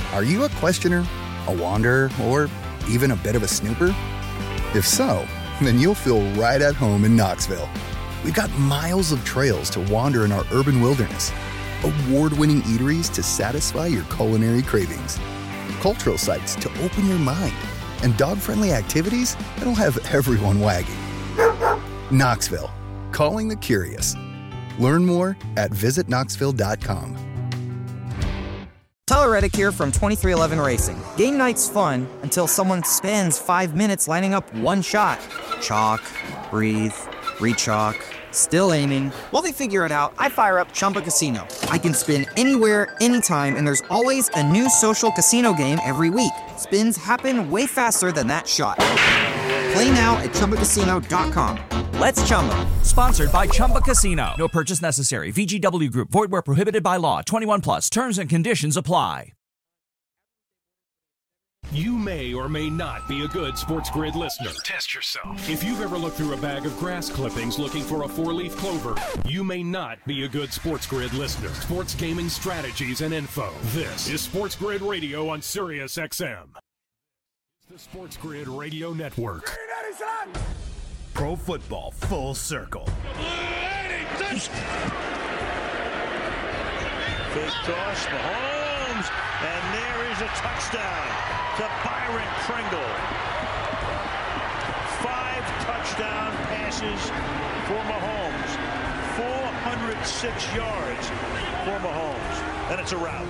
Are you a questioner, a wanderer, or even a bit of a snooper? If so, then you'll feel right at home in Knoxville. We've got miles of trails to wander in our urban wilderness, award-winning eateries to satisfy your culinary cravings, cultural sites to open your mind, and dog-friendly activities that'll have everyone wagging. Knoxville, calling the curious. Learn more at visitknoxville.com. Tyler Reddick here from 2311 Racing. Game night's fun until someone spends 5 minutes lining up one shot. Chalk, breathe, re-chalk, still aiming. While they figure it out, I fire up Chumba Casino. I can spin anywhere, anytime, and there's always a new social casino game every week. Spins happen way faster than that shot. Play now at ChumbaCasino.com. Let's Chumba. Sponsored by Chumba Casino. No purchase necessary. VGW Group. Void where prohibited by law. 21 plus. Terms and conditions apply. You may or may not be a good Sports Grid listener. Test yourself. If you've ever looked through a bag of grass clippings looking for a four-leaf clover, you may not be a good Sports Grid listener. Sports gaming strategies and info. This is Sports Grid Radio on Sirius XM. The Sports Grid Radio Network. Pro football full circle. Fake toss, Mahomes, and there is a touchdown to Byron Pringle. 5 touchdown passes for Mahomes. 406 yards for Mahomes. And it's a rout.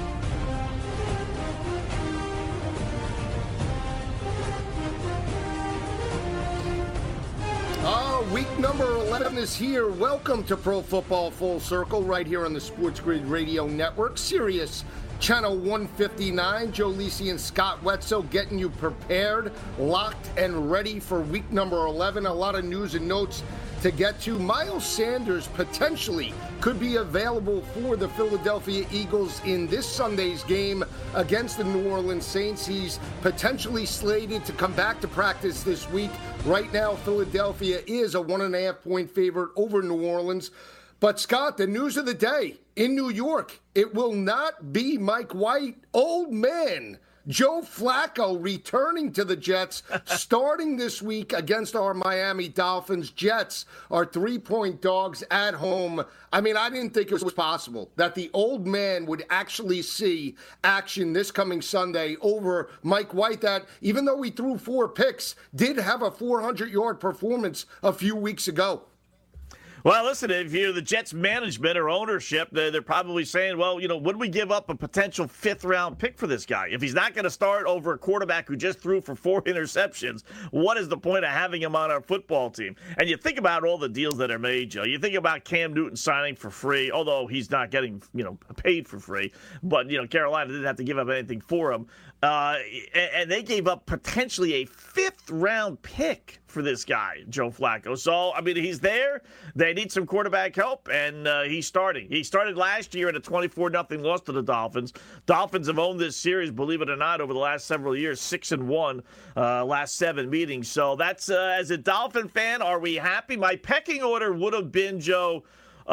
Week number 11 is here. Welcome to Pro Football Full Circle right here on the Sports Grid Radio Network. Sirius Channel 159. Joe Lisi and Scott Wetzel getting you prepared, locked, and ready for week number 11. A lot of news and notes to get to. Miles Sanders potentially could be available for the Philadelphia Eagles in this Sunday's game against the New Orleans Saints. He's potentially slated to come back to practice this week. Right now, Philadelphia is a 1.5-point favorite over New Orleans. But, Scott, the news of the day in New York, it will not be Mike White. Old man Joe Flacco returning to the Jets, starting this week against our Miami Dolphins. Jets are 3-point dogs at home. I mean, I didn't think it was possible that the old man would actually see action this coming Sunday over Mike White, that, even though he threw 4 picks, did have a 400-yard performance a few weeks ago. Well, listen, if you're the Jets management or ownership, they're probably saying, well, would we give up a potential 5th-round pick for this guy? If he's not going to start over a quarterback who just threw for 4 interceptions, what is the point of having him on our football team? And you think about all the deals that are made, Joe. You think about Cam Newton signing for free, although he's not getting, paid for free. But, Carolina didn't have to give up anything for him. And they gave up potentially a 5th-round pick for this guy, Joe Flacco. So, I mean, he's there. They need some quarterback help, and he's starting. He started last year in a 24-0 loss to the Dolphins. Dolphins have owned this series, believe it or not, over the last several years, 6-1, last 7 meetings. So that's, as a Dolphin fan, are we happy? My pecking order would have been, Joe,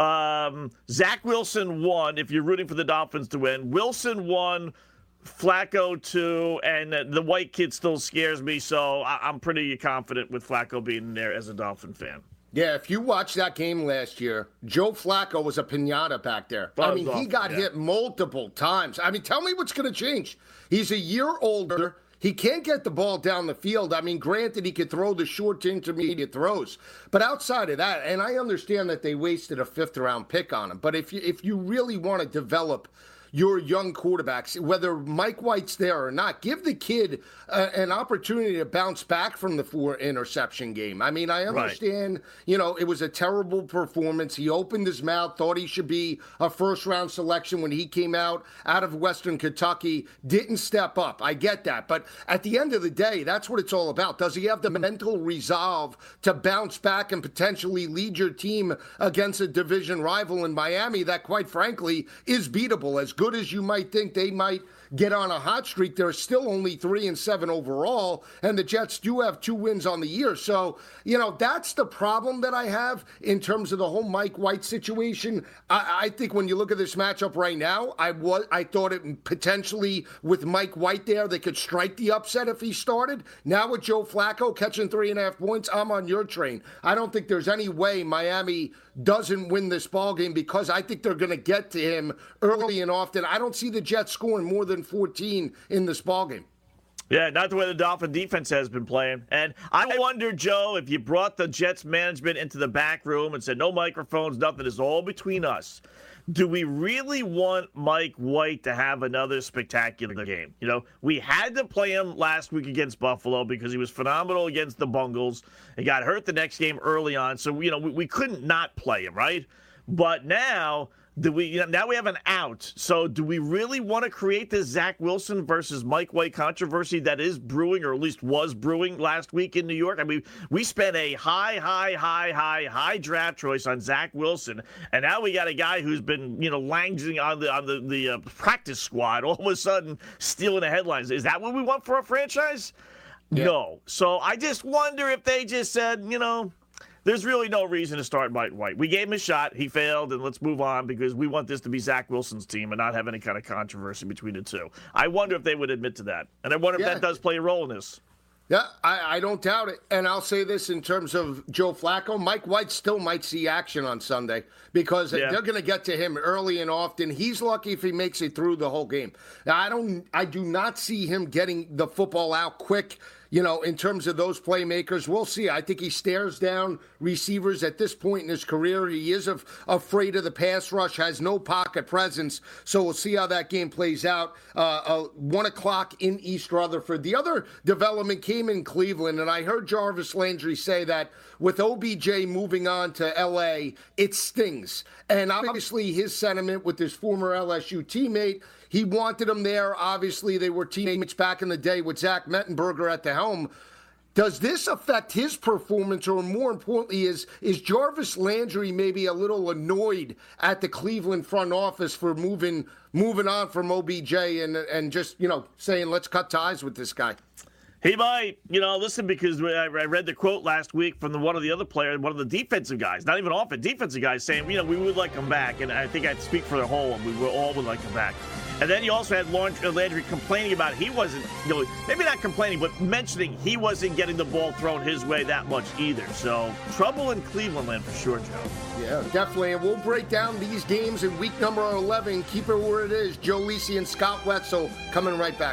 Zach Wilson 1, if you're rooting for the Dolphins to win. Wilson 1, Flacco 2, and the white kid still scares me, so I'm pretty confident with Flacco being there as a Dolphin fan. Yeah, if you watched that game last year, Joe Flacco was a piñata back there. He got hit multiple times. I mean, tell me what's going to change. He's a year older. He can't get the ball down the field. I mean, granted, he could throw the short to intermediate throws. But outside of that, and I understand that they wasted a 5th-round pick on him, but if you really want to develop your young quarterbacks, whether Mike White's there or not, give the kid an opportunity to bounce back from the 4-interception game. I mean, I understand, it was a terrible performance. He opened his mouth, thought he should be a first-round selection when he came out of Western Kentucky, didn't step up. I get that. But at the end of the day, that's what it's all about. Does he have the mental resolve to bounce back and potentially lead your team against a division rival in Miami that, quite frankly, is beatable? As good as you might think they might get on a hot streak, they're still only 3-7 overall, and the Jets do have 2 wins on the year. So, that's the problem that I have in terms of the whole Mike White situation. I think when you look at this matchup right now, I thought it potentially with Mike White there, they could strike the upset if he started. Now with Joe Flacco catching 3.5 points, I'm on your train. I don't think there's any way Miami doesn't win this ballgame because I think they're going to get to him early and often. I don't see the Jets scoring more than 14 in this ballgame. Yeah, not the way the Dolphin defense has been playing. And I wonder, Joe, if you brought the Jets management into the back room and said, no microphones, nothing, it's all between us. Do we really want Mike White to have another spectacular game? We had to play him last week against Buffalo because he was phenomenal against the Bungles. He got hurt the next game early on, so we couldn't not play him, right? But now now we have an out. So do we really want to create this Zach Wilson versus Mike White controversy that is brewing, or at least was brewing last week in New York? I mean, we spent a high draft choice on Zach Wilson, and now we got a guy who's been languishing on the practice squad, all of a sudden stealing the headlines. Is that what we want for a franchise? Yeah. No. So I just wonder if they just said, there's really no reason to start Mike White. We gave him a shot. He failed, and let's move on because we want this to be Zach Wilson's team and not have any kind of controversy between the two. I wonder if they would admit to that. And I wonder if that does play a role in this. Yeah, I don't doubt it. And I'll say this in terms of Joe Flacco. Mike White still might see action on Sunday because they're going to get to him early and often. He's lucky if he makes it through the whole game. Now, I do not see him getting the football out quick. In terms of those playmakers, we'll see. I think he stares down receivers at this point in his career. He is afraid of the pass rush, has no pocket presence. So we'll see how that game plays out. 1 o'clock in East Rutherford. The other development came in Cleveland, and I heard Jarvis Landry say that with OBJ moving on to L.A., it stings. And obviously his sentiment with his former LSU teammate, he wanted him there. Obviously, they were teammates back in the day with Zach Mettenberger at the helm. Does this affect his performance, or more importantly, is Jarvis Landry maybe a little annoyed at the Cleveland front office for moving on from OBJ and just, saying, let's cut ties with this guy? He might, listen, because I read the quote last week from one of the other players, one of the defensive guys, not even offensive, defensive guys saying, we would like him back. And I think I'd speak for the whole one. We all would like him back. And then you also had Landry complaining about he wasn't, maybe not complaining, but mentioning he wasn't getting the ball thrown his way that much either. So trouble in Cleveland land for sure, Joe. Yeah, definitely. And we'll break down these games in week number 11. Keep it where it is. Joe Lisi and Scott Wetzel coming right back.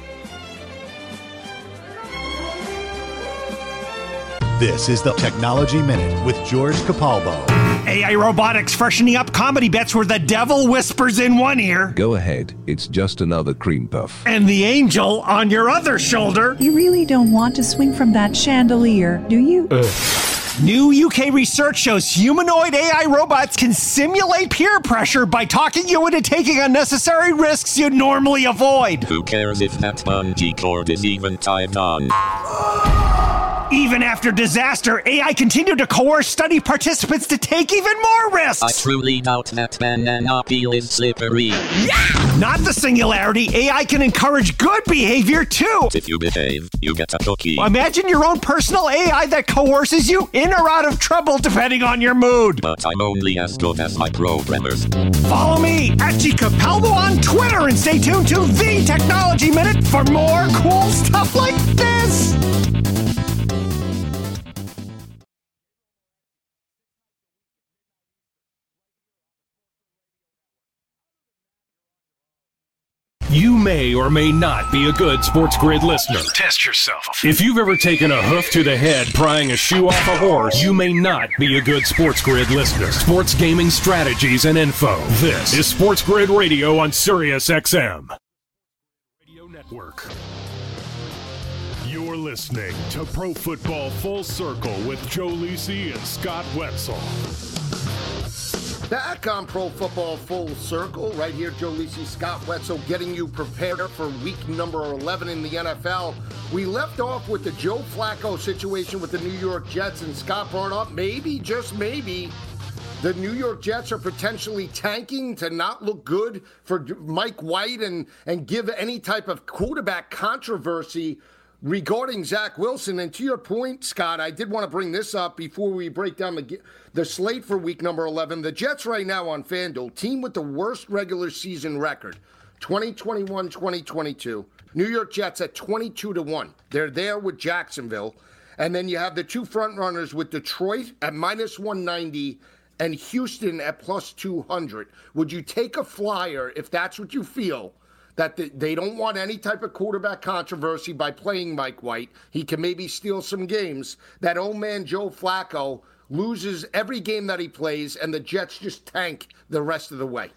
This is the Technology Minute with George Capalbo. AI robotics freshening up comedy bets where the devil whispers in one ear. Go ahead, it's just another cream puff. And the angel on your other shoulder. You really don't want to swing from that chandelier, do you? New UK research shows humanoid AI robots can simulate peer pressure by talking you into taking unnecessary risks you'd normally avoid. Who cares if that bungee cord is even tied on? Even after disaster, AI continued to coerce study participants to take even more risks. I truly doubt that banana peel is slippery. Yeah! Not the singularity. AI can encourage good behavior, too. If you behave, you get a cookie. Imagine your own personal AI that coerces you in or out of trouble depending on your mood. But I'm only as good as my programmers. Follow me at G Capalbo on Twitter and stay tuned to The Technology Minute for more cool stuff like this. You may or may not be a good Sports Grid listener. Test yourself. If you've ever taken a hoof to the head prying a shoe off a horse, you may not be a good Sports Grid listener. Sports gaming strategies and info. This is Sports Grid Radio on Sirius XM. Radio Network. You're listening to Pro Football Full Circle with Joe Lisi and Scott Wetzel. Back on Pro Football Full Circle, right here, Joe Lisi, Scott Wetzel, getting you prepared for week number 11 in the NFL. We left off with the Joe Flacco situation with the New York Jets, and Scott brought up maybe, just maybe, the New York Jets are potentially tanking to not look good for Mike White and give any type of quarterback controversy regarding Zach Wilson. And to your point, Scott, I did want to bring this up before we break down the slate for week number 11. The Jets right now on FanDuel, team with the worst regular season record, 2021-2022. New York Jets at 22-1. They're there with Jacksonville. And then you have the two front runners with Detroit at minus 190 and Houston at plus 200. Would you take a flyer if that's what you feel, that they don't want any type of quarterback controversy by playing Mike White? He can maybe steal some games. That old man Joe Flacco loses every game that he plays, and the Jets just tank the rest of the way.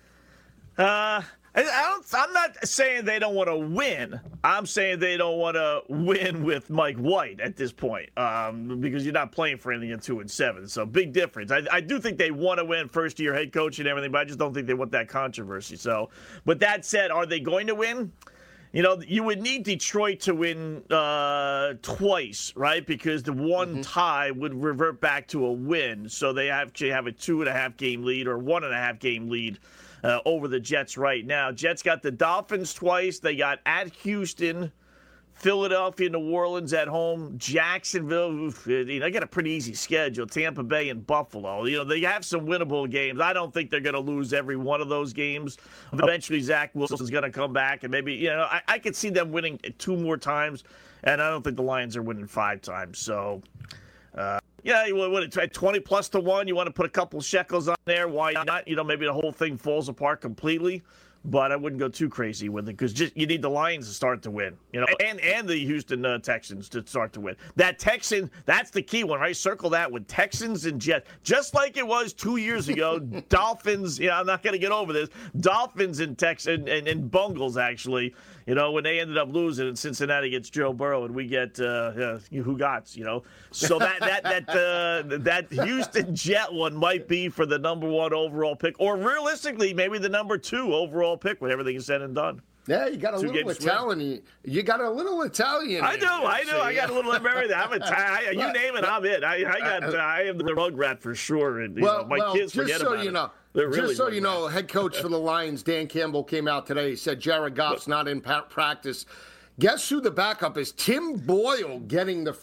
I'm not saying they don't want to win. I'm saying they don't want to win with Mike White at this point, because you're not playing for anything at 2-7. So big difference. I do think they want to win, first-year head coach and everything, but I just don't think they want that controversy. So, but that said, are they going to win? You know, you would need Detroit to win twice, right? Because the one tie would revert back to a win. So they actually have a 2.5 game lead or 1.5 game lead over the Jets right now. Jets got the Dolphins twice. They got at Houston, Philadelphia, New Orleans at home, Jacksonville. They got a pretty easy schedule. Tampa Bay and Buffalo. You know, they have some winnable games. I don't think they're going to lose every one of those games. Eventually, Zach Wilson's going to come back, and maybe, you know, I could see them winning 2 more times, and I don't think the Lions are winning 5 times. So, yeah, you want to 20 plus to 1. You want to put a couple shekels on there. Why not? You know, maybe the whole thing falls apart completely. But I wouldn't go too crazy with it because you need the Lions to start to win, you know, and the Houston Texans to start to win. That's the key one, right? Circle that with Texans and Jets, just like it was 2 years ago. Dolphins, I'm not going to get over this. Dolphins and Texans and Bungles, actually, you know, when they ended up losing in Cincinnati against Joe Burrow, and we get who got, you know. So that Houston Jet one might be for the number 1 overall pick, or realistically, maybe the number 2 overall pick when everything is said and done. Yeah, you got a little Italian. You got a little Italian. I do. I got a little of everything. I'm Italian. You name it, I'm it. I am the rug rat for sure. And my kids forget about it. Just so you know, head coach for the Lions, Dan Campbell, came out today. He said Jared Goff's not in practice. Guess who the backup is? Tim Boyle getting the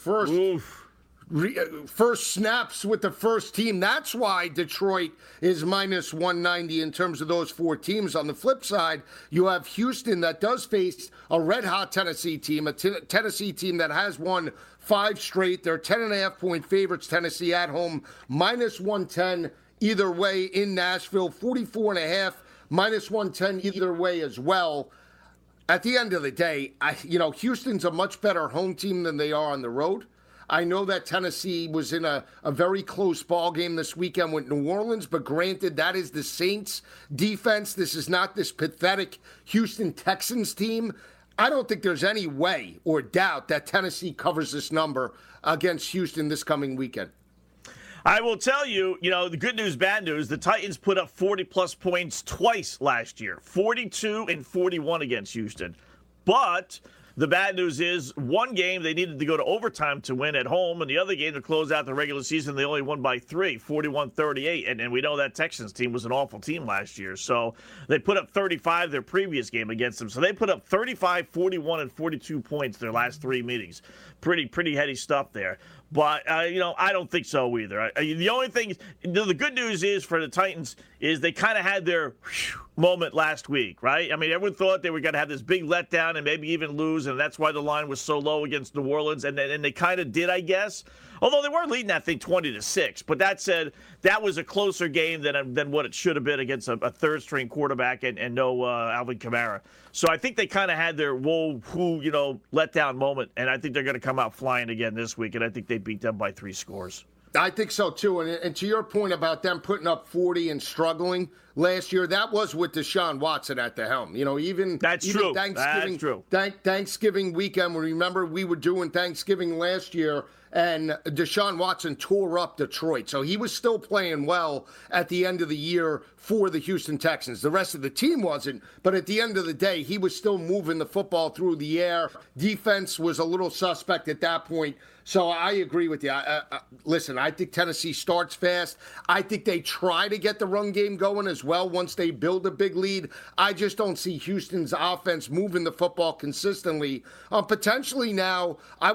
first snaps with the first team. That's why Detroit is minus 190 in terms of those 4 teams. On the flip side, you have Houston that does face a red-hot Tennessee team, a Tennessee team that has won 5 straight. They're 10.5-point favorites, Tennessee at home, minus 110 either way in Nashville, 44.5, minus 110 either way as well. At the end of the day, Houston's a much better home team than they are on the road. I know that Tennessee was in a very close ball game this weekend with New Orleans, but granted, that is the Saints defense. This is not this pathetic Houston Texans team. I don't think there's any way or doubt that Tennessee covers this number against Houston this coming weekend. I will tell you, the good news, bad news, the Titans put up 40-plus points twice last year, 42 and 41 against Houston. But the bad news is one game they needed to go to overtime to win at home, and the other game to close out the regular season, they only won by 3, 41-38. And we know that Texans team was an awful team last year. So they put up 35 their previous game against them. So they put up 35, 41, and 42 points their last 3 meetings. Pretty heady stuff there. But, I don't think so either. The only thing, the good news is for the Titans is they kind of had their moment last week, right? I mean, everyone thought they were going to have this big letdown and maybe even lose, and that's why the line was so low against New Orleans, and they kind of did, I guess. Although they weren't leading that thing 20-6. But that said, that was a closer game than what it should have been against a third-string quarterback and no Alvin Kamara. So I think they kind of had their letdown moment, and I think they're going to come out flying again this week, and I think they beat them by 3 scores. I think so, too. And to your point about them putting up 40 and struggling, last year, that was with Deshaun Watson at the helm. Even true. Thanksgiving weekend, remember we were doing Thanksgiving last year, and Deshaun Watson tore up Detroit. So he was still playing well at the end of the year for the Houston Texans. The rest of the team wasn't, but at the end of the day, he was still moving the football through the air. Defense was a little suspect at that point. So I agree with you. Listen, I think Tennessee starts fast. I think they try to get the run game going as well once they build a big lead. I just don't see Houston's offense moving the football consistently. Potentially now, I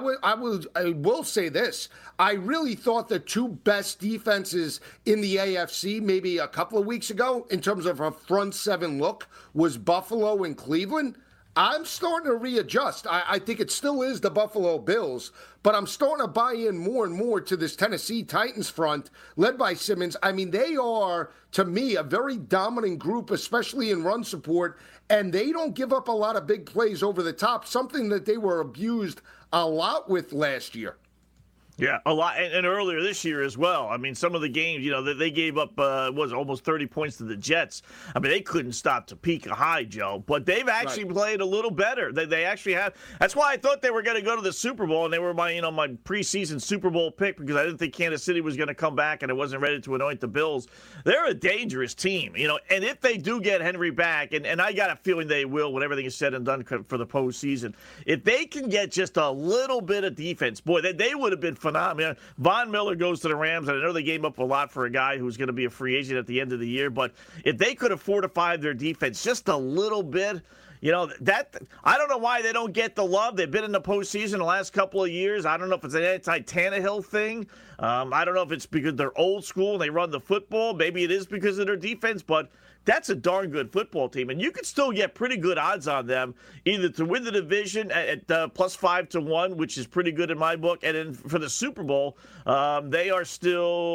will say this. I really thought the two best defenses in the AFC maybe a couple of weeks ago in terms of a front seven look was Buffalo and Cleveland. I'm starting to readjust. I think it still is the Buffalo Bills, but I'm starting to buy in more and more to this Tennessee Titans front led by Simmons. I mean, they are, to me, a very dominant group, especially in run support, and they don't give up a lot of big plays over the top, something that they were abused a lot with last year. Yeah, a lot, and earlier this year as well. I mean, some of the games, they gave up almost 30 points to the Jets. I mean, they couldn't stop Topeka High, Joe, but they've actually played a little better. They actually have. That's why I thought they were going to go to the Super Bowl, and they were my preseason Super Bowl pick because I didn't think Kansas City was going to come back, and I wasn't ready to anoint the Bills. They're a dangerous team, and if they do get Henry back, and I got a feeling they will when everything is said and done for the postseason, if they can get just a little bit of defense, boy, they would have been phenomenal. Von Miller goes to the Rams, and I know they gave up a lot for a guy who's going to be a free agent at the end of the year, but if they could have fortified their defense just a little bit, that I don't know why they don't get the love. They've been in the postseason the last couple of years. I don't know if it's an anti-Tannehill thing. I don't know if it's because they're old school and they run the football. Maybe it is because of their defense, but that's a darn good football team, and you could still get pretty good odds on them, either to win the division at plus 5-1, which is pretty good in my book, and then for the Super Bowl, they are still.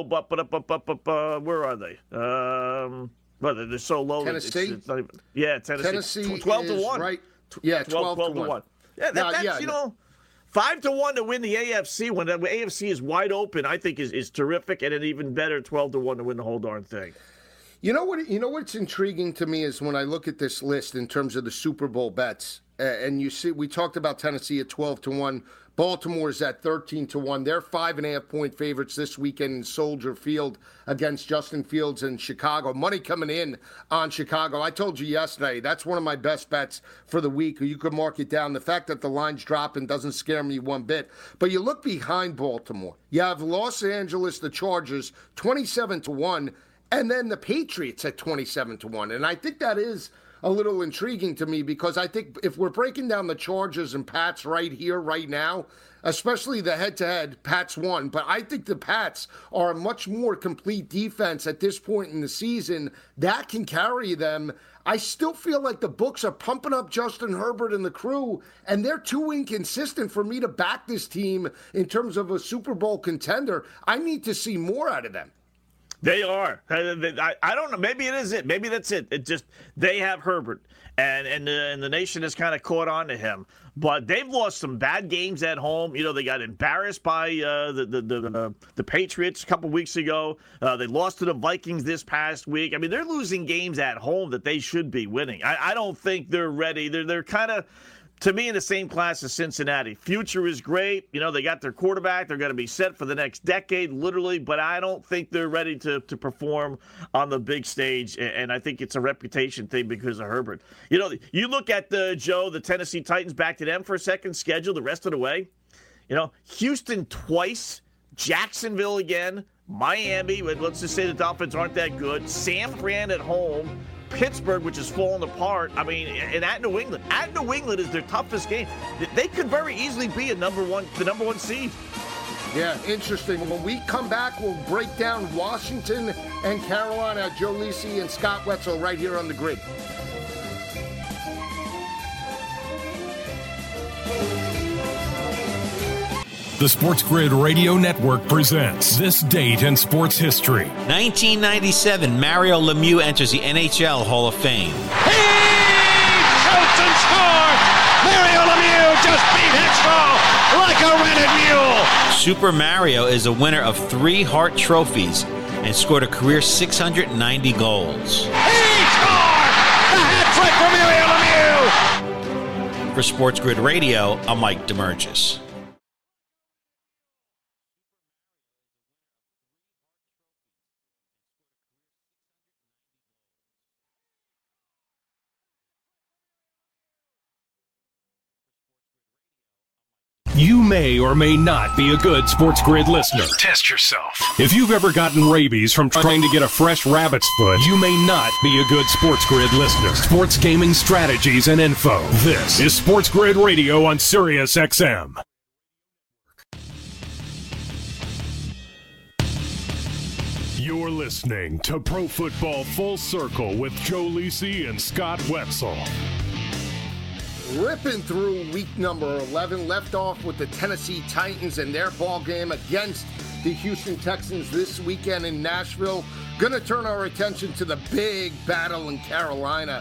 Where are they? Well, they're so low. Tennessee. It's not even, Tennessee 12-1. Right. Yeah, 12-1. Yeah, that's 5-1 to win the AFC when the AFC is wide open. I think is terrific, and an even better 12-1 to win the whole darn thing. You know what's intriguing to me is when I look at this list in terms of the Super Bowl bets, and you see we talked about Tennessee at 12-1, Baltimore's at 13-1. They're 5.5-point favorites this weekend in Soldier Field against Justin Fields in Chicago. Money coming in on Chicago. I told you yesterday that's one of my best bets for the week. You could mark it down. The fact that the line's dropping doesn't scare me one bit. But you look behind Baltimore. You have Los Angeles, the Chargers, 27-1. And then the Patriots at 27-1. And I think that is a little intriguing to me because I think if we're breaking down the Chargers and Pats right here, right now, especially the head-to-head, Pats won. But I think the Pats are a much more complete defense at this point in the season that can carry them. I still feel like the books are pumping up Justin Herbert and the crew, and they're too inconsistent for me to back this team in terms of a Super Bowl contender. I need to see more out of them. They are. I don't know. Maybe it is it. Maybe that's it. It just they have Herbert, and the nation has kind of caught on to him. But they've lost some bad games at home. They got embarrassed by the Patriots a couple weeks ago. They lost to the Vikings this past week. I mean, they're losing games at home that they should be winning. I don't think they're ready. They're kind of, to me, in the same class as Cincinnati. Future is great. They got their quarterback. They're going to be set for the next decade, literally. But I don't think they're ready to perform on the big stage. And I think it's a reputation thing because of Herbert. You look at the Tennessee Titans, back to them for a second, schedule the rest of the way. Houston twice, Jacksonville again, Miami. Let's just say the Dolphins aren't that good. San Fran at home. Pittsburgh, which is falling apart. I mean, and at New England. At New England is their toughest game. They could very easily be the number one seed. Yeah, interesting. When we come back, we'll break down Washington and Carolina. Joe Lisi and Scott Wetzel right here on the Grid. The Sports Grid Radio Network presents This Date in Sports History. 1997, Mario Lemieux enters the NHL Hall of Fame. He shoots and scores! Mario Lemieux just beat Hextall like a rented mule! Super Mario is a winner of 3 Hart trophies and scored a career 690 goals. He flick for Mario Lemieux! For Sports Grid Radio, I'm Mike DeMurgis. You may or may not be a good Sports Grid listener. Test yourself. If you've ever gotten rabies from trying to get a fresh rabbit's foot, you may not be a good Sports Grid listener. Sports gaming strategies and info. This is Sports Grid Radio on Sirius XM. You're listening to Pro Football Full Circle with Joe Lisi and Scott Wetzel. Ripping through week number 11, left off with the Tennessee Titans and their ball game against the Houston Texans this weekend in Nashville. Gonna turn our attention to the big battle in Carolina.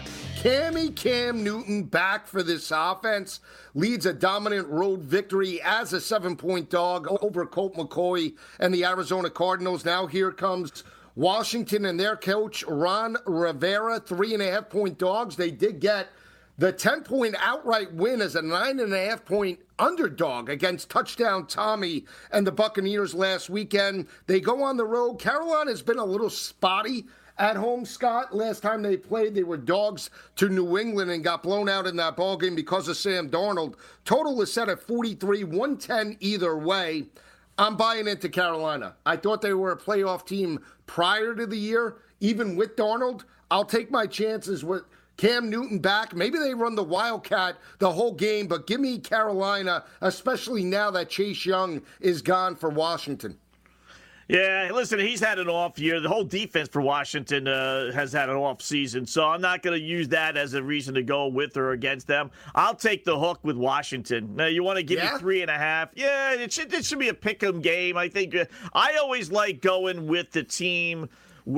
Cam Newton back for this offense, leads a dominant road victory as a 7-point dog over Colt McCoy and the Arizona Cardinals. Now here comes Washington and their coach, Ron Rivera, 3.5-point dogs. They did get the 10-point outright win as a 9.5-point underdog against Touchdown Tommy and the Buccaneers last weekend. They go on the road. Carolina has been a little spotty at home, Scott. Last time they played, they were dogs to New England and got blown out in that ballgame because of Sam Darnold. Total is set at 43, 110 either way. I'm buying into Carolina. I thought they were a playoff team prior to the year. Even with Darnold, I'll take my chances with Cam Newton back. Maybe they run the Wildcat the whole game, but give me Carolina, especially now that Chase Young is gone for Washington. Yeah, listen, he's had an off year. The whole defense for Washington has had an off season, so I'm not going to use that as a reason to go with or against them. I'll take the hook with Washington. Now, you want to give me 3.5? Yeah, it should be a pick-em game. I think I always like going with the team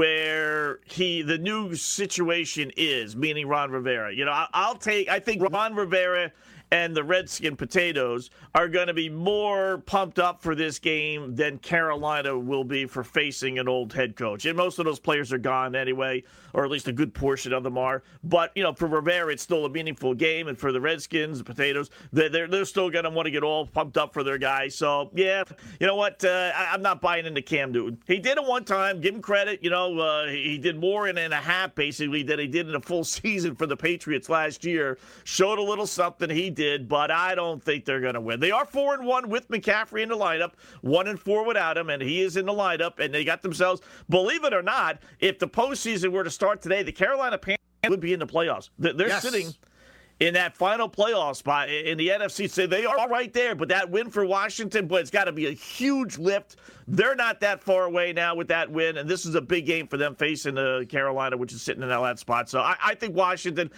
where the new situation is, meaning Ron Rivera. You know, I think Ron Rivera and the Redskin Potatoes are going to be more pumped up for this game than Carolina will be for facing an old head coach. And most of those players are gone anyway, or at least a good portion of them are. But, you know, for Rivera, it's still a meaningful game. And for the Redskins, the Potatoes, they're still going to want to get all pumped up for their guy. So, yeah, you know what? I'm not buying into Cam Newton. He did it one time. Give him credit. You know, he did more in a half, basically, than he did in a full season for the Patriots last year. Showed a little something. He did, but I don't think they're going to win. They are 4-1 with McCaffrey in the lineup, 1-4 without him, and he is in the lineup, and they got themselves, believe it or not, if the postseason were to start today, the Carolina Panthers would be in the playoffs. They're sitting in that final playoff spot in the NFC. So they are right there, but that win for Washington, but it's got to be a huge lift. They're not that far away now with that win, and this is a big game for them facing Carolina, which is sitting in that spot. So I think Washington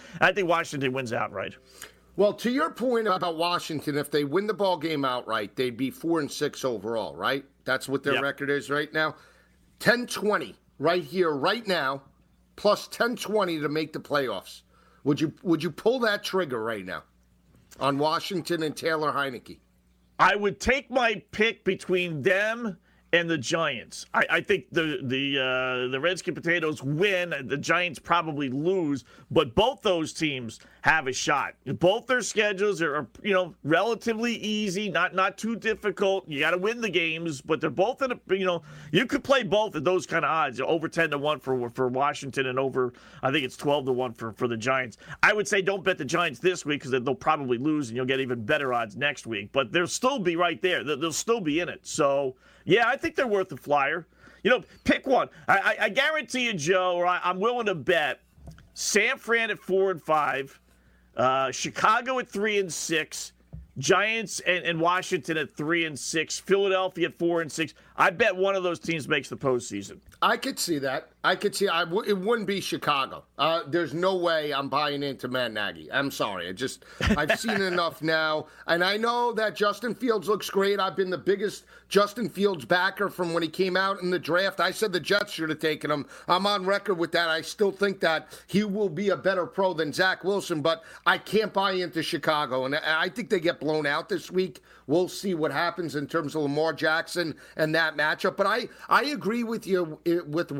wins outright. Well, to your point about Washington, if they win the ball game outright, they'd be 4-6 overall, right? That's what their record is right now. 10-20 right here, right now, plus 10-20 to make the playoffs. Would you pull that trigger right now on Washington and Taylor Heineke? I would take my pick between them and the Giants. I think the Redskin Potatoes win. The Giants probably lose, but both those teams have a shot. Both their schedules are relatively easy, not too difficult. You got to win the games, but they're both in you could play both at those kind of odds, over 10-1 for Washington and over, I think it's 12-1 for the Giants. I would say don't bet the Giants this week because they'll probably lose and you'll get even better odds next week. But they'll still be right there. They'll still be in it. So yeah, I think they're worth a flyer. Pick one. I guarantee you, Joe, or I'm willing to bet San Fran at 4-5, Chicago at 3-6, Giants and Washington at 3-6, Philadelphia at 4-6. I bet one of those teams makes the postseason. I could see that. It wouldn't be Chicago. There's no way I'm buying into Matt Nagy. I'm sorry. I've seen enough now. And I know that Justin Fields looks great. I've been the biggest Justin Fields backer from when he came out in the draft. I said the Jets should have taken him. I'm on record with that. I still think that he will be a better pro than Zach Wilson, but I can't buy into Chicago. And I think they get blown out this week. We'll see what happens in terms of Lamar Jackson and that matchup. But I agree with you with Washington.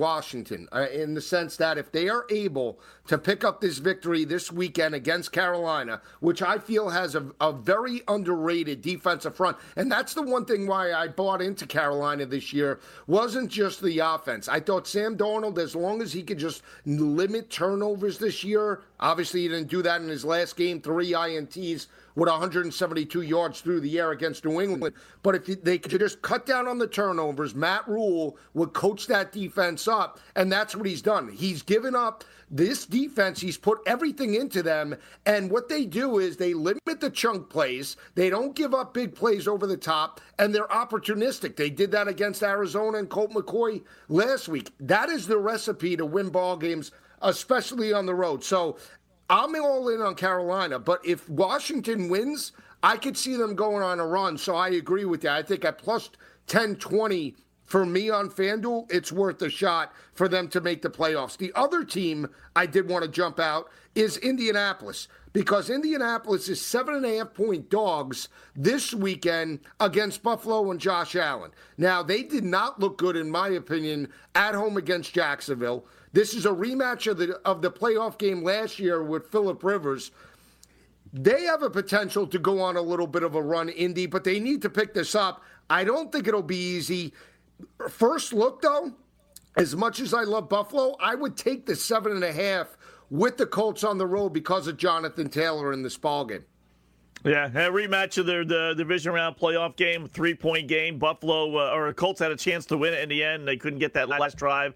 Washington in the sense that if they are able to pick up this victory this weekend against Carolina, which I feel has a very underrated defensive front, and that's the one thing why I bought into Carolina this year, wasn't just the offense. I thought Sam Darnold, as long as he could just limit turnovers this year, obviously he didn't do that in his last game, 3 INTs with 172 yards through the air against New England. But if they could just cut down on the turnovers, Matt Rule would coach that defense up, and that's what he's done. He's given up this defense. He's put everything into them, and what they do is they limit the chunk plays. They don't give up big plays over the top, and they're opportunistic. They did that against Arizona and Colt McCoy last week. That is the recipe to win ball games, especially on the road. So I'm all in on Carolina, but if Washington wins, I could see them going on a run. So I agree with you. I think at plus 1020 for me on FanDuel, it's worth a shot for them to make the playoffs. The other team I did want to jump out is Indianapolis, because Indianapolis is 7.5-point dogs this weekend against Buffalo and Josh Allen. Now, they did not look good, in my opinion, at home against Jacksonville. This is a rematch of the playoff game last year with Phillip Rivers. They have a potential to go on a little bit of a run, Indy, but they need to pick this up. I don't think it'll be easy. First look, though, as much as I love Buffalo, I would take the 7.5 with the Colts on the road because of Jonathan Taylor in this ballgame. Yeah, a rematch of the division round playoff game, 3-point game. Buffalo or Colts had a chance to win it in the end. They couldn't get that last drive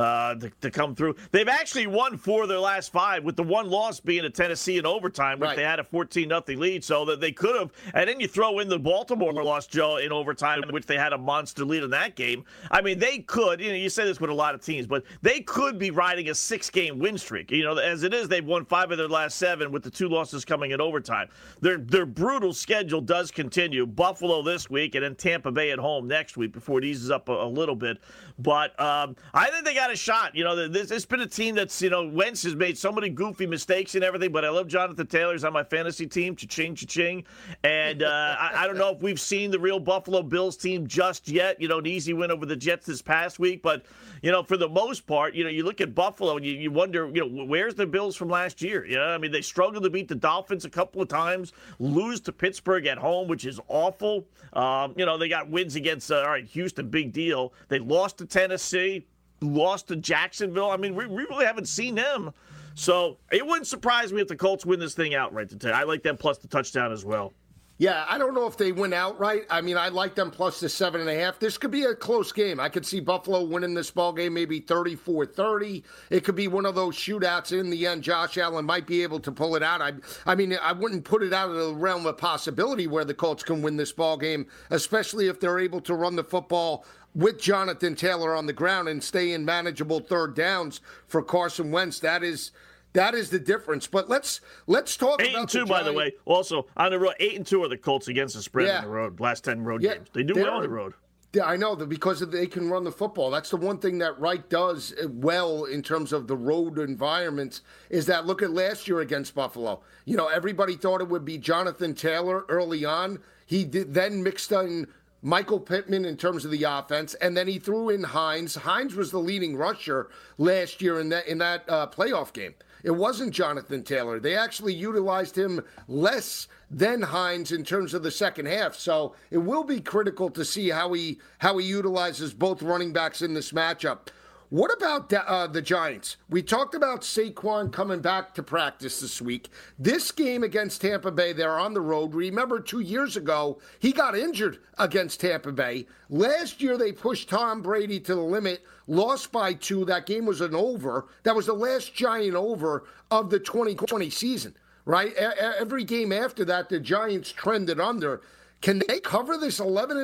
to come through. They've actually won 4 of their last 5, with the one loss being to Tennessee in overtime, which they had a 14-0 lead, so that they could have. And then you throw in the Baltimore loss, Joe, in overtime, which they had a monster lead in that game. I mean, they could. You say this with a lot of teams, but they could be riding a 6-game win streak. As it is, they've won 5 of their last 7, with the 2 losses coming in overtime. Their brutal schedule does continue. Buffalo this week, and then Tampa Bay at home next week before it eases up a little bit. But I think they got a shot. It's been a team that's, Wentz has made so many goofy mistakes and everything, but I love Jonathan Taylor. He's on my fantasy team. Cha-ching, cha-ching. And I don't know if we've seen the real Buffalo Bills team just yet. An easy win over the Jets this past week. But, for the most part, you look at Buffalo and you wonder, where's the Bills from last year? I mean, they struggled to beat the Dolphins a couple of times, lose to Pittsburgh at home, which is awful. They got wins against Houston, big deal. They lost to Tennessee, lost to Jacksonville. I mean, we really haven't seen them. So it wouldn't surprise me if the Colts win this thing outright today. I like them plus the touchdown as well. Yeah, I don't know if they win outright. I mean, I like them plus the 7.5. This could be a close game. I could see Buffalo winning this ball game maybe 34-30. It could be one of those shootouts. In the end, Josh Allen might be able to pull it out. I mean, I wouldn't put it out of the realm of possibility where the Colts can win this ball game, especially if they're able to run the football with Jonathan Taylor on the ground and stay in manageable third downs for Carson Wentz. That is the difference. But let's talk 8 about 8-2, by the way. Also, on the road, 8-2 are the Colts against the spread on the road. Last 10 road games. They do well on the road. Yeah, I know, because they can run the football. That's the one thing that Wright does well in terms of the road environments, is that look at last year against Buffalo. Everybody thought it would be Jonathan Taylor early on. He then mixed in Michael Pittman in terms of the offense, and then he threw in Hines. Hines was the leading rusher last year in that playoff game. It wasn't Jonathan Taylor. They actually utilized him less than Hines in terms of the second half. So it will be critical to see how he utilizes both running backs in this matchup. What about the Giants? We talked about Saquon coming back to practice this week. This game against Tampa Bay, they're on the road. Remember, 2 years ago, he got injured against Tampa Bay. Last year, they pushed Tom Brady to the limit, lost by 2. That game was an over. That was the last Giant over of the 2020 season, right? Every game after that, the Giants trended under. Can they cover this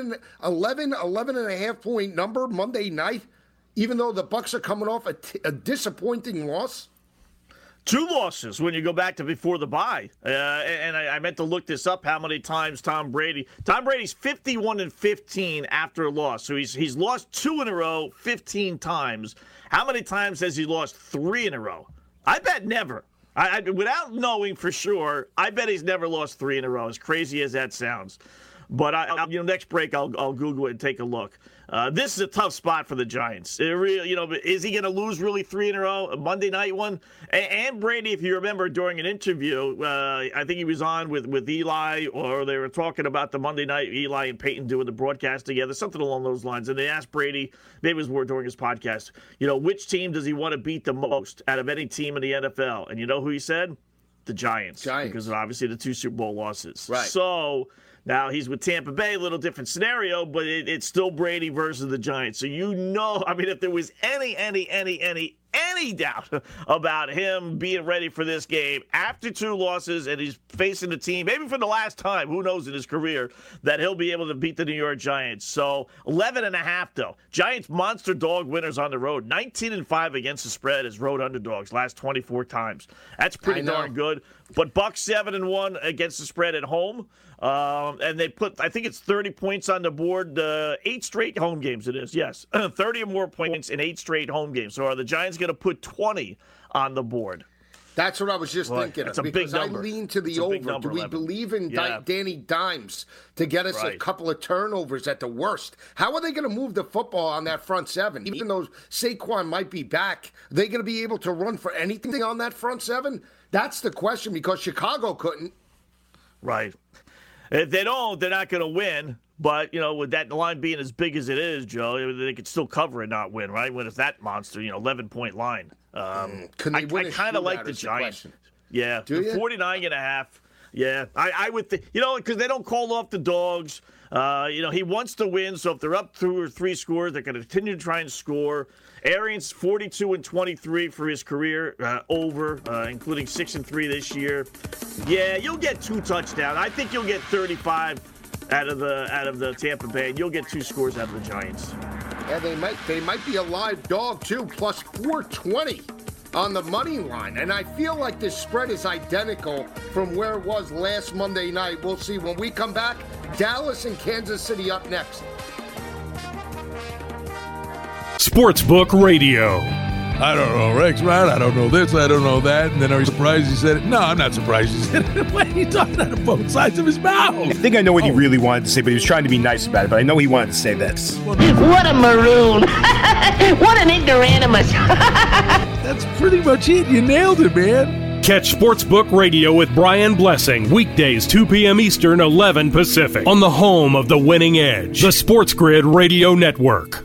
11.5 point number Monday night? Even though the Bucs are coming off a disappointing loss? 2 losses when you go back to before the bye. And I meant to look this up, how many times Tom Brady's 51-15 after a loss. So he's lost 2 in a row 15 times. How many times has he lost 3 in a row? I bet never. Without knowing for sure, I bet he's never lost 3 in a row, as crazy as that sounds. But next break I'll Google it and take a look. This is a tough spot for the Giants. It really, is he going to lose really 3 in a row? A Monday night one? And Brady, if you remember during an interview, I think he was on with Eli, or they were talking about the Monday night, Eli and Peyton doing the broadcast together, something along those lines. And they asked Brady, maybe it was more during his podcast, which team does he want to beat the most out of any team in the NFL? And you know who he said? The Giants. Because of obviously the 2 Super Bowl losses. Right. So now he's with Tampa Bay, a little different scenario, but it's still Brady versus the Giants. So if there was any doubt about him being ready for this game after 2 losses and he's facing the team, maybe for the last time, who knows in his career, that he'll be able to beat the New York Giants. So 11.5 though. Giants monster dog winners on the road. 19-5 against the spread as road underdogs last 24 times. That's pretty darn good. But Bucks 7-1 against the spread at home. And they put, I think it's 30 points on the board. 8 straight home games it is, yes. 30 or more points in 8 straight home games. So are the Giants going to put 20 on the board? That's what I was just thinking. That's a because big number. I lean to the over. Do we believe in Danny Dimes to get us a couple of turnovers at the worst? How are they going to move the football on that front 7? Even though Saquon might be back, are they going to be able to run for anything on that front 7? That's the question, because Chicago couldn't. Right. If they don't, they're not going to win. But, with that line being as big as it is, Joe, they could still cover and not win, right? When it's that monster, 11-point line. Can they win? I kind of like the Giants. Yeah. Do you? 49.5. Yeah. I would think, because they don't call off the dogs. He wants to win, so if they're up 2 or 3 scores, they're going to continue to try and score. Arians 42-23 for his career, including 6-3 this year. Yeah, you'll get 2 touchdowns. I think you'll get 35 out of the Tampa Bay. You'll get 2 scores out of the Giants. Yeah, they might be a live dog too, plus 420 on the money line. And I feel like this spread is identical from where it was last Monday night. We'll see when we come back. Dallas and Kansas City up next. Sportsbook Radio. I don't know, Rex, right? I don't know this, I don't know that. And then are you surprised he said it? No, I'm not surprised he said it. What are you talking out of both sides of his mouth? I think I know what he really wanted to say, but he was trying to be nice about it. But I know he wanted to say this. What a maroon. What an ignoramus. That's pretty much it. You nailed it, man. Catch Sportsbook Radio with Brian Blessing, weekdays 2 p.m. Eastern, 11 Pacific, on the home of the winning edge, the Sports Grid Radio Network.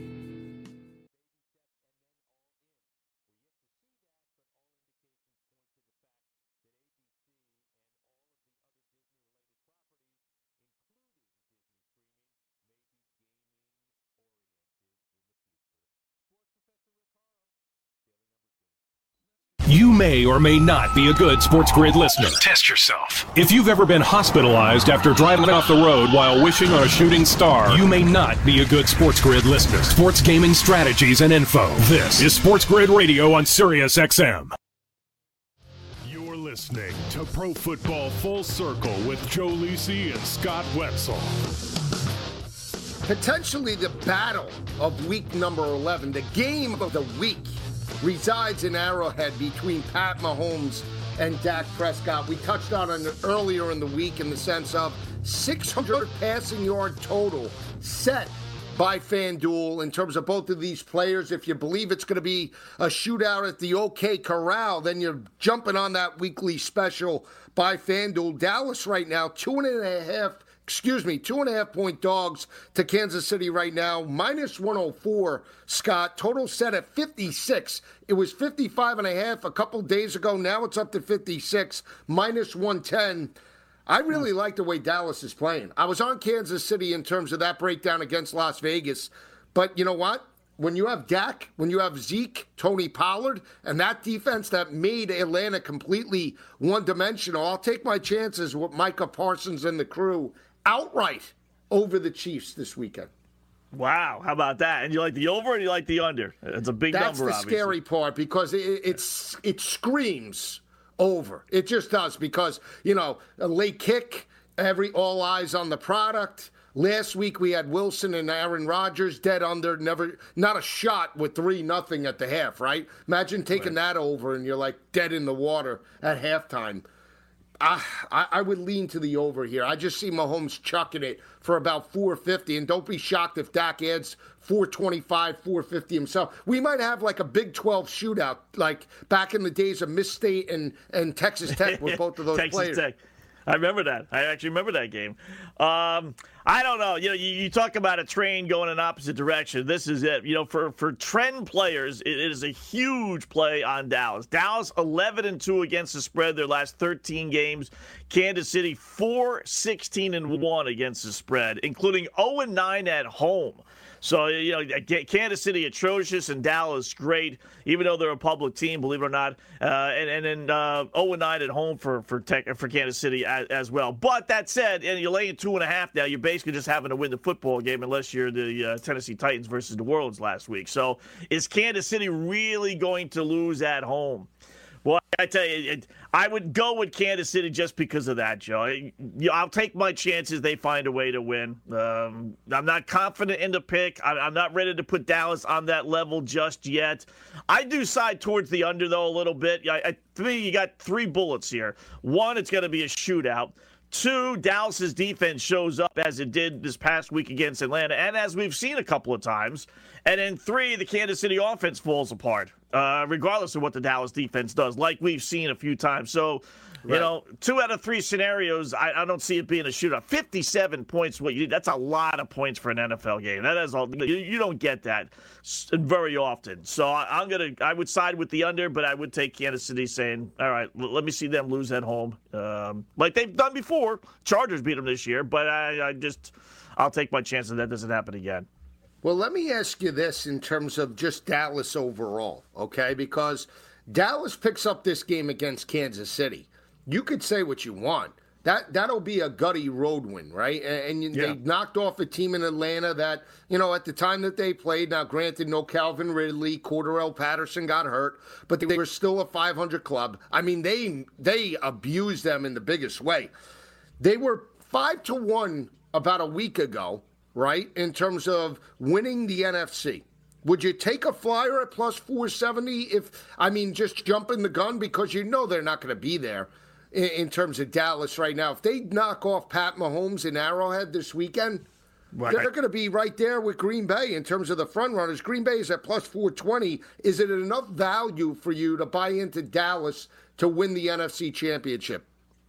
You may or may not be a good Sports Grid listener. Test yourself. If you've ever been hospitalized after driving off the road while wishing on a shooting star, you may not be a good Sports Grid listener. Sports gaming strategies and info. This is Sports Grid Radio on Sirius XM. You're listening to Pro Football Full Circle with Joe Lisi and Scott Wetzel. Potentially the battle of week number 11, the game of the week, resides in Arrowhead between Pat Mahomes and Dak Prescott. We touched on it earlier in the week in the sense of 600 passing yard total set by FanDuel in terms of both of these players. If you believe it's going to be a shootout at the OK Corral, then you're jumping on that weekly special by FanDuel. Dallas right now, 2.5 point dogs to Kansas City right now, minus 104, Scott. Total set at 56. It was 55.5 a couple days ago. Now it's up to 56, minus 110. I really like the way Dallas is playing. I was on Kansas City in terms of that breakdown against Las Vegas. But you know what? When you have Dak, when you have Zeke, Tony Pollard, and that defense that made Atlanta completely one-dimensional, I'll take my chances with Micah Parsons and the crew outright over the Chiefs this weekend. Wow, how about that? And you like the over or you like the under? It's a big number, obviously. That's the scary part because it screams over. It just does because, a late kick, all eyes on the product. Last week we had Wilson and Aaron Rodgers dead under, not a shot with 3-0 at the half, right? Imagine taking that over and you're like dead in the water at halftime. I would lean to the over here. I just see Mahomes chucking it for about 450, and don't be shocked if Dak adds 425, 450 himself. We might have like a Big 12 shootout, like back in the days of Miss State and Texas Tech with both of those players. Tech. I remember that. I actually remember that game. I don't know. You talk about a train going in opposite direction. This is it. For trend players, it is a huge play on Dallas. Dallas 11-2 against the spread their last 13 games. Kansas City 4-16-1 against the spread, including 0-9 at home. So, Kansas City atrocious and Dallas great, even though they're a public team, believe it or not. And then 0-9 at home for Kansas City as well. But that said, and you're laying 2.5 now, you're basically just having to win the football game unless you're the Tennessee Titans versus the Worlds last week. So is Kansas City really going to lose at home? Well, I tell you, I would go with Kansas City just because of that, Joe. I'll take my chances they find a way to win. I'm not confident in the pick. I'm not ready to put Dallas on that level just yet. I do side towards the under, though, a little bit. To me, you got 3 bullets here. 1, it's going to be a shootout. 2, Dallas's defense shows up as it did this past week against Atlanta, and as we've seen a couple of times. And then 3, the Kansas City offense falls apart, regardless of what the Dallas defense does, like we've seen a few times. So, right. 2 out of 3 scenarios, I don't see it being a shootout. 57 points, that's a lot of points for an NFL game. That is all. You don't get that very often. So I would side with the under, but I would take Kansas City saying, all right, let me see them lose at home, like they've done before. Chargers beat them this year, but I'll take my chances that doesn't happen again. Well, let me ask you this in terms of just Dallas overall, okay? Because Dallas picks up this game against Kansas City. You could say what you want. That'll be a gutty road win, right? And they knocked off a team in Atlanta that, at the time that they played, now granted, no Calvin Ridley, Cordarrelle Patterson got hurt, but they were still a 500 club. I mean, they abused them in the biggest way. They were 5-1 about a week ago, right, in terms of winning the NFC. Would you take a flyer at plus 470 just jumping the gun because they're not going to be there in terms of Dallas right now? If they knock off Pat Mahomes in Arrowhead this weekend, right, they're going to be right there with Green Bay in terms of the front runners. Green Bay is at plus 420. Is it enough value for you to buy into Dallas to win the NFC Championship?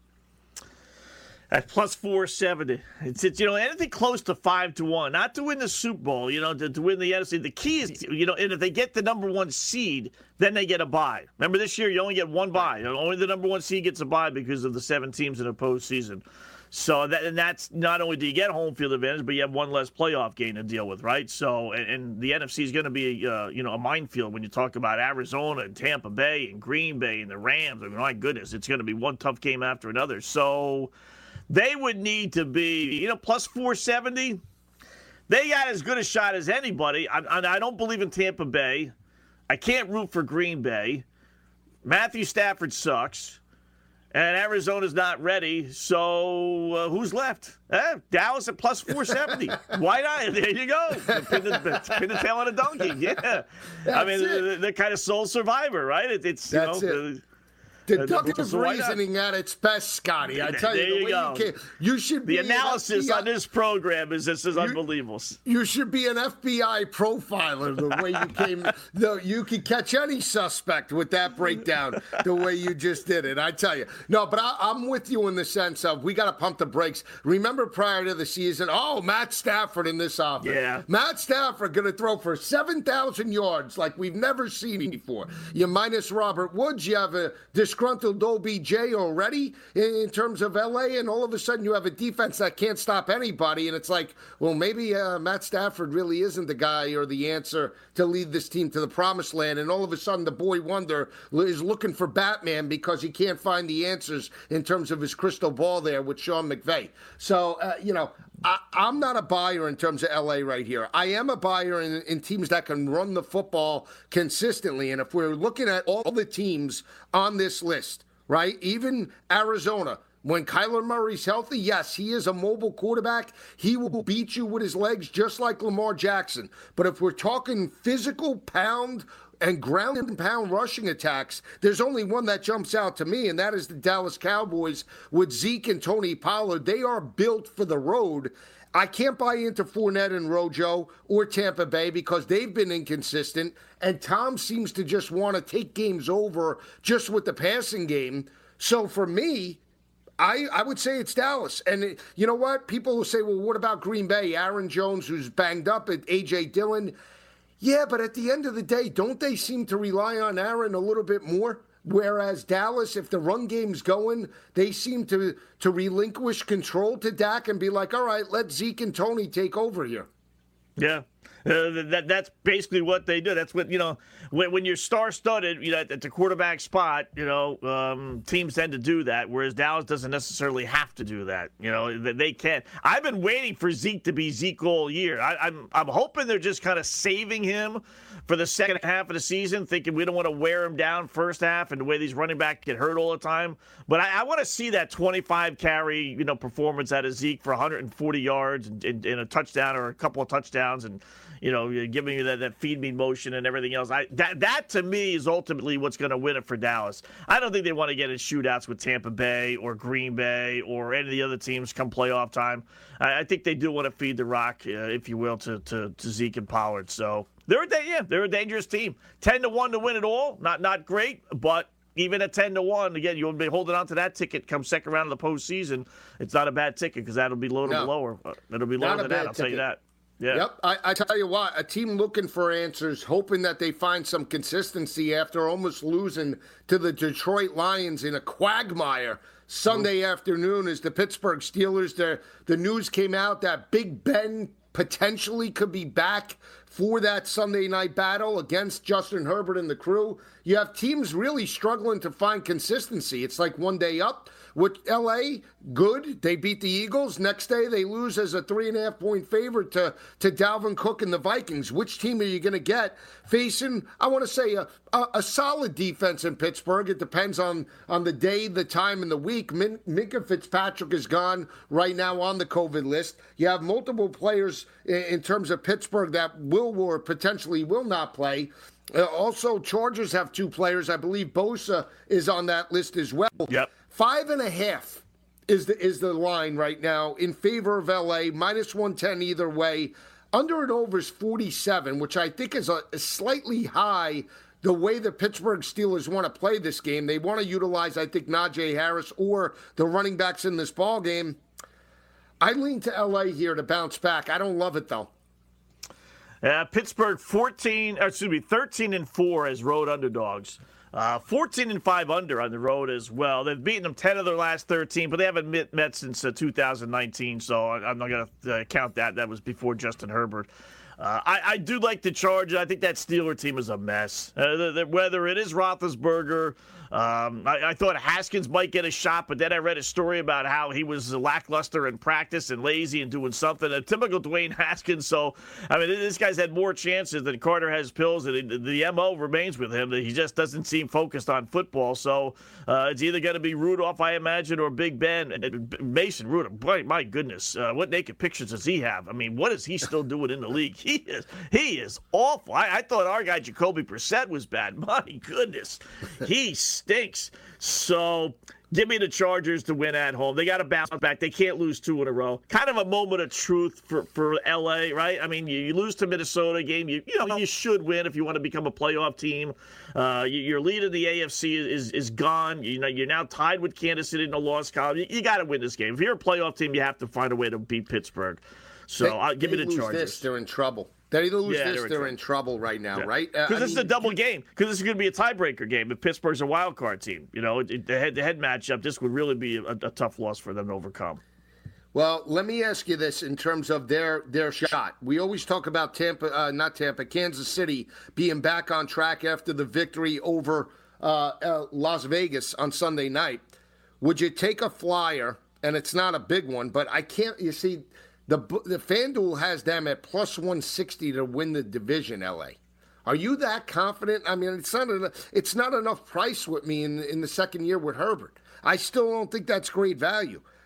At plus 470. It's anything close to 5-1, not to win the Super Bowl, to win the NFC. The key is, and if they get the number 1 seed, then they get a bye. Remember this year, you only get 1 bye. Only the number 1 seed gets a bye because of the 7 teams in the postseason. So that's not only do you get home field advantage, but you have 1 less playoff game to deal with, right? So, and the NFC is going to be, a minefield when you talk about Arizona and Tampa Bay and Green Bay and the Rams. I mean, my goodness, it's going to be one tough game after another. So they would need to be, plus 470. They got as good a shot as anybody. I don't believe in Tampa Bay. I can't root for Green Bay. Matthew Stafford sucks. And Arizona's not ready. So who's left? Dallas at plus 470. Why not? There you go. Pin the tail on a donkey. Yeah. They're kind of sole survivor, right? It's Deductive reasoning at its best, Scotty. I tell you, the way go. You should be the analysis on this program is unbelievable. You should be an FBI profiler. The way you came, you could catch any suspect with that breakdown. The way you just did it, I tell you. No, but I'm with you in the sense of we got to pump the brakes. Remember prior to the season, Matt Stafford in this offense. Yeah, Matt Stafford going to throw for 7,000 yards like we've never seen before. You minus Robert Woods, you have a disgruntled OBJ already in terms of LA, and all of a sudden you have a defense that can't stop anybody, and it's like, well, maybe Matt Stafford really isn't the guy or the answer to lead this team to the promised land, and all of a sudden the boy wonder is looking for Batman because he can't find the answers in terms of his crystal ball there with Sean McVay. So, I'm not a buyer in terms of LA right here. I am a buyer in teams that can run the football consistently. And if we're looking at all the teams on this list, right, even Arizona, when Kyler Murray's healthy, yes, he is a mobile quarterback. He will beat you with his legs just like Lamar Jackson. But if we're talking physical pound and ground and pound rushing attacks, there's only one that jumps out to me, and that is the Dallas Cowboys with Zeke and Tony Pollard. They are built for the road. I can't buy into Fournette and Rojo or Tampa Bay because they've been inconsistent, and Tom seems to just want to take games over just with the passing game. So for me, I would say it's Dallas. And you know what? People will say, well, what about Green Bay? Aaron Jones, who's banged up, at A.J. Dillon. Yeah, but at the end of the day, don't they seem to rely on Aaron a little bit more? Whereas Dallas, if the run game's going, they seem to relinquish control to Dak and be like, all right, let Zeke and Tony take over here. Yeah. That's basically what they do. That's what, when you're star-studded, at the quarterback spot, teams tend to do that, whereas Dallas doesn't necessarily have to do that. They can. I've been waiting for Zeke to be Zeke all year. I'm hoping they're just kind of saving him for the second half of the season, thinking we don't want to wear him down first half and the way these running backs get hurt all the time. But I want to see that 25-carry, performance out of Zeke for 140 yards and a touchdown or a couple of touchdowns and, giving you that feed me motion and everything else. That to me is ultimately what's going to win it for Dallas. I don't think they want to get in shootouts with Tampa Bay or Green Bay or any of the other teams come playoff time. I think they do want to feed the rock, if you will, to Zeke and Pollard. So they're a dangerous team. 10-1 to win it all. Not great, but even at 10-1, again, you'll be holding on to that ticket come second round of the postseason. It's not a bad ticket because that'll be lower. It'll be lower than that. I'll tell you that. Yeah. Yep. I tell you what, a team looking for answers, hoping that they find some consistency after almost losing to the Detroit Lions in a quagmire Sunday afternoon is the Pittsburgh Steelers. The news came out that Big Ben potentially could be back for that Sunday night battle against Justin Herbert and the crew. You have teams really struggling to find consistency. It's like one day up with L.A., good. They beat the Eagles. Next day, they lose as a 3.5-point favorite to Dalvin Cook and the Vikings. Which team are you going to get facing, I want to say, a solid defense in Pittsburgh? It depends on the day, the time, and the week. Minkah Fitzpatrick is gone right now on the COVID list. You have multiple players in terms of Pittsburgh that will or potentially will not play. Also, Chargers have two players. I believe Bosa is on that list as well. Yep. 5.5 is the line right now in favor of LA, -110 either way. Under and over is 47, which I think is a slightly high the way the Pittsburgh Steelers want to play this game. They want to utilize, I think, Najee Harris or the running backs in this ball game. I lean to LA here to bounce back. I don't love it, though. Pittsburgh 13-4 as road underdogs. 14-5 under on the road as well. They've beaten them 10 of their last 13, but they haven't met since 2019, so I'm not going to count that. That was before Justin Herbert. I do like the Chargers. I think that Steeler team is a mess. Whether it is Roethlisberger, I thought Haskins might get a shot, but then I read a story about how he was lackluster in practice and lazy and doing something. A typical Dwayne Haskins. So, I mean, this guy's had more chances than Carter has pills, and the MO remains with him. That he just doesn't seem focused on football. So, it's either going to be Rudolph, I imagine, or Big Ben. Mason Rudolph, boy, my goodness, what naked pictures does he have? I mean, what is he still doing in the league? He is awful. I thought our guy Jacoby Brissett was bad. My goodness, he stinks. So give me the Chargers to win at home. They got to bounce back. They can't lose 2 in a row. Kind of a moment of truth for L.A., right? I mean, you lose to Minnesota game. You should win if you want to become a playoff team. Your lead in the AFC is gone. You're now tied with Kansas City in the loss column. You got to win this game. If you're a playoff team, you have to find a way to beat Pittsburgh. So give me the Chargers. They're in trouble. They lose this, they're in trouble right now, right? Because this is a double game. Because this is going to be a tiebreaker game if Pittsburgh's a wild card team. The head-to-head matchup, this would really be a tough loss for them to overcome. Well, let me ask you this in terms of their shot. We always talk about Kansas City being back on track after the victory over Las Vegas on Sunday night. Would you take a flyer? And it's not a big one, but I can't. You see. The FanDuel has them at +160 to win the division, LA. Are you that confident? I mean, it's not enough price with me in the second year with Herbert. I still don't think that's great value.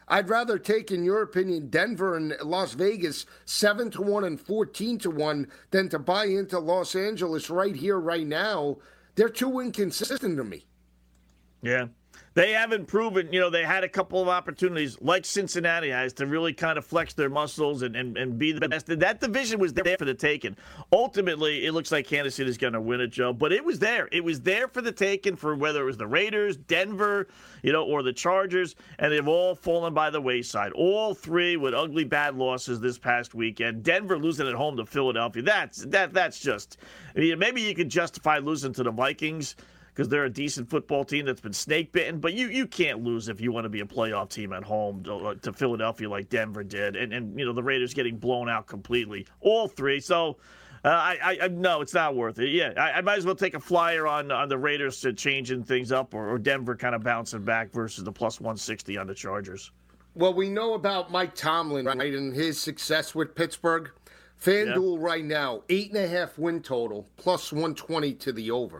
I'd rather take, in your opinion, Denver and Las Vegas 7-1 and 14-1 than to buy into Los Angeles right here, right now. They're too inconsistent to me. Yeah. They haven't proven, they had a couple of opportunities, like Cincinnati has, to really kind of flex their muscles and be the best. That division was there for the taking. Ultimately, it looks like Kansas City is going to win it, Joe. But it was there. It was there for the taking for whether it was the Raiders, Denver, or the Chargers, and they've all fallen by the wayside. All three with ugly bad losses this past weekend. Denver losing at home to Philadelphia. That's just, maybe you could justify losing to the Vikings, because they're a decent football team that's been snake-bitten. But you can't lose if you want to be a playoff team at home to Philadelphia like Denver did. And the Raiders getting blown out completely. All three. So, no, it's not worth it. Yeah, I might as well take a flyer on the Raiders to changing things up or Denver kind of bouncing back versus the plus 160 on the Chargers. Well, we know about Mike Tomlin, right, and his success with Pittsburgh. FanDuel right now, 8.5 win total, plus 120 to the over.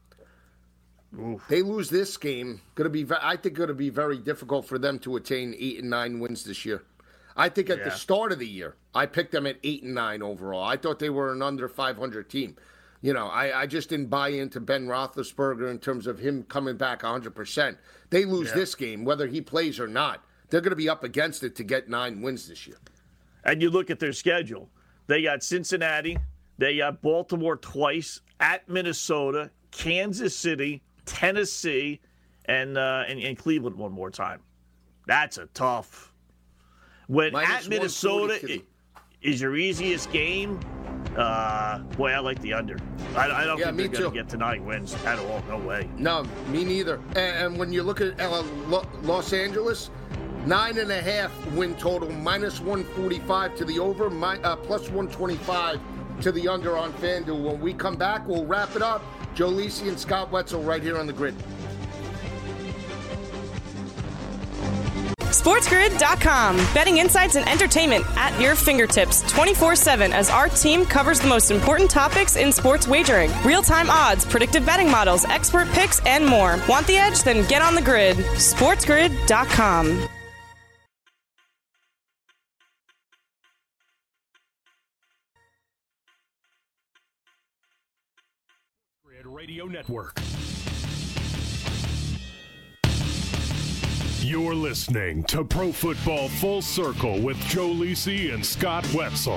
Oof. They lose this game, I think going to be very difficult for them to attain 8 and 9 wins this year. I think at the start of the year, I picked them at 8 and 9 overall. I thought they were an under 500 team. I just didn't buy into Ben Roethlisberger in terms of him coming back 100%. They lose this game, whether he plays or not. They're going to be up against it to get 9 wins this year. And you look at their schedule. They got Cincinnati. They got Baltimore twice, at Minnesota, Kansas City, Tennessee, and Cleveland one more time. That's a tough. When at Minnesota is your easiest game, boy, I like the under. I don't think they're going to get to 9 wins at all. No way. No, me neither. And when you look at Los Angeles, 9.5 win total, minus 145 to the over, plus 125 to the under on FanDuel. When we come back, we'll wrap it up. Joe Lisi and Scott Wetzel right here on the Grid. SportsGrid.com. Betting insights and entertainment at your fingertips 24/7 as our team covers the most important topics in sports wagering. Real-time odds, predictive betting models, expert picks, and more. Want the edge? Then get on the grid. SportsGrid.com. Radio Network. You're listening to Pro Football Full Circle with Joe Lisi and Scott Wetzel.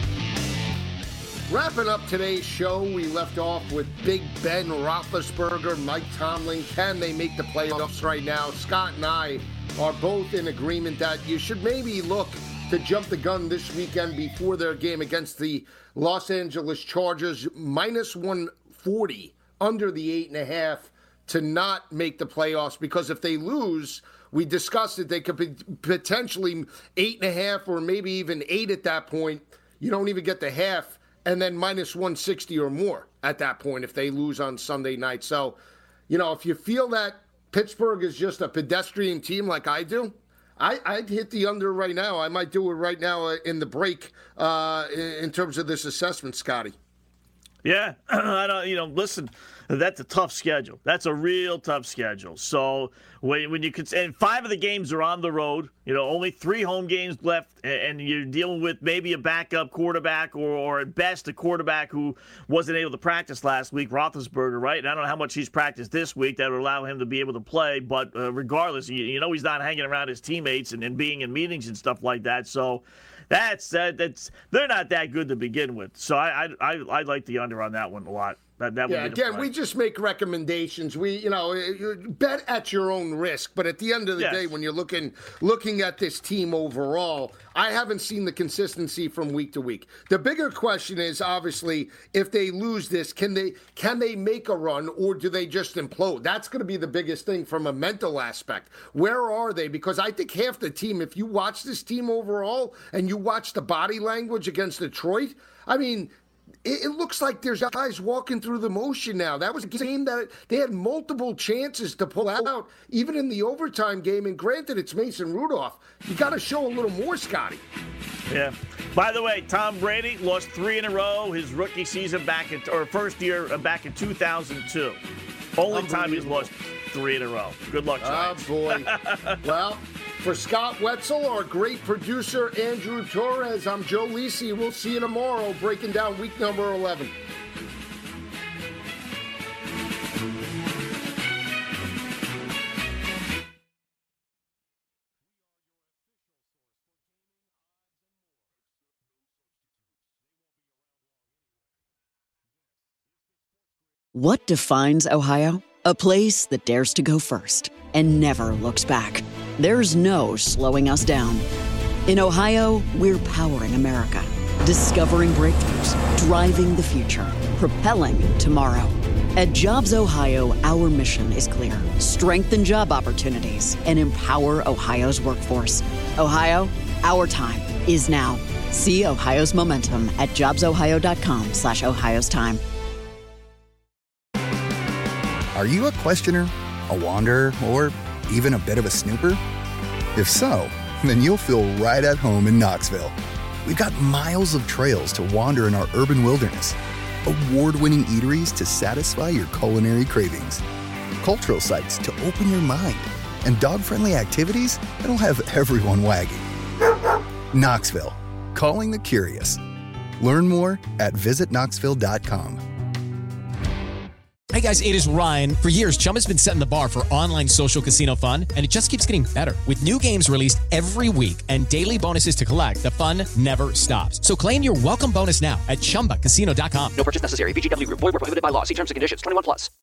Wrapping up today's show, we left off with Big Ben Roethlisberger, Mike Tomlin. Can they make the playoffs right now? Scott and I are both in agreement that you should maybe look to jump the gun this weekend before their game against the Los Angeles Chargers, minus 140 under the 8.5 to not make the playoffs, because if they lose, we discussed it, they could be potentially 8.5 or maybe even 8 at that point. You don't even get the half, and then minus 160 or more at that point if they lose on Sunday night. So, if you feel that Pittsburgh is just a pedestrian team like I do, I'd hit the under right now. I might do it right now in the break in terms of this assessment, Scotty. Yeah, listen, that's a tough schedule. That's a real tough schedule. So when you and 5 of the games are on the road, only 3 home games left, and you're dealing with maybe a backup quarterback or at best a quarterback who wasn't able to practice last week, Roethlisberger, right? And I don't know how much he's practiced this week that would allow him to be able to play, but regardless, he's not hanging around his teammates and being in meetings and stuff like that. So that's they're not that good to begin with. So I like the under on that one a lot. Again, we just make recommendations. We, bet at your own risk. But at the end of the day, when you're looking at this team overall, I haven't seen the consistency from week to week. The bigger question is, obviously, if they lose this, can they make a run, or do they just implode? That's going to be the biggest thing from a mental aspect. Where are they? Because I think half the team, if you watch this team overall and you watch the body language against Detroit, I mean, it looks like there's guys walking through the motion now. That was a game that they had multiple chances to pull out, even in the overtime game. And granted, it's Mason Rudolph. You got to show a little more, Scotty. Yeah. By the way, Tom Brady lost 3 in a row his rookie season first year back in 2002. Only time he's lost 3 in a row. Good luck, Giants. Oh, boy. Well, For Scott Wetzel, our great producer, Andrew Torres, I'm Joe Lisi. We'll see you tomorrow breaking down week number 11. What defines Ohio? A place that dares to go first and never looks back. There's no slowing us down. In Ohio, we're powering America, discovering breakthroughs, driving the future, propelling tomorrow. At Jobs Ohio, our mission is clear: strengthen job opportunities and empower Ohio's workforce. Ohio, our time is now. See Ohio's momentum at jobsohio.com/Ohio's time. Are you a questioner, a wanderer, or even a bit of a snooper? If so, then you'll feel right at home in Knoxville. We've got miles of trails to wander in our urban wilderness, award-winning eateries to satisfy your culinary cravings, cultural sites to open your mind, and dog-friendly activities that'll have everyone wagging. Knoxville, calling the curious. Learn more at visitknoxville.com. Hey guys, it is Ryan. For years, Chumba's been setting the bar for online social casino fun, and it just keeps getting better. With new games released every week and daily bonuses to collect, the fun never stops. So claim your welcome bonus now at ChumbaCasino.com. No purchase necessary. VGW Group. Void where prohibited by law. See terms and conditions. 21+.